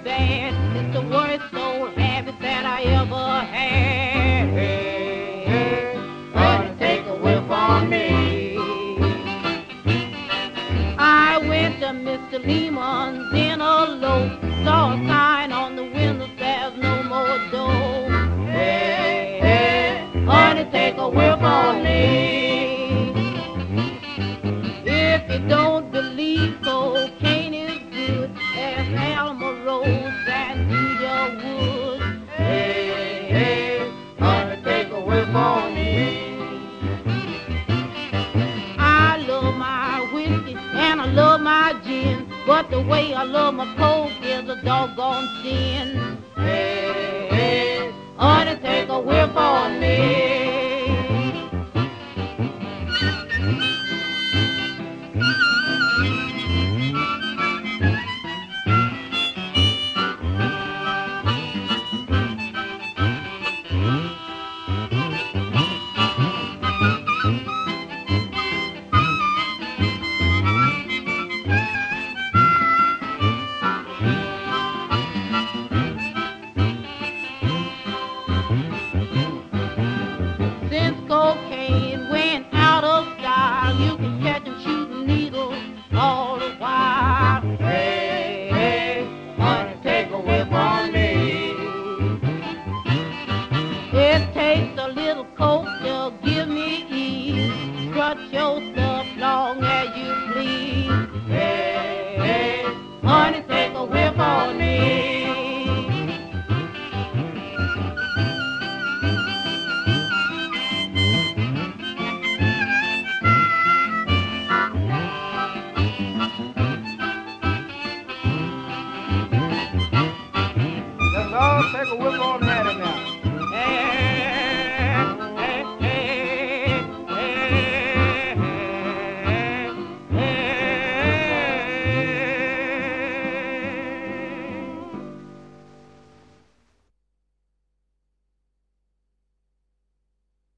bad. It's the worst old habit that I ever had. Honey, take a whiff on me. I went to Mr. Lehman's in a low, saw a sign on the window, there's no more dough. Honey, take a whiff on me. If you don't believe cocaine is good, there's Alma Rose and Cedar Woods. Honey, take a whiff on me. I love my whiskey and I love my gin, but the way I love my coke is a doggone sin. Honey, take a whiff on me. Since cocaine went out of style, you can catch 'em shooting needles all the while. Honey, take a whiff on me. It takes a little coke to give me ease. Strut your stuff long as you please. Honey, take a whiff on me. That's all. Take a whiff on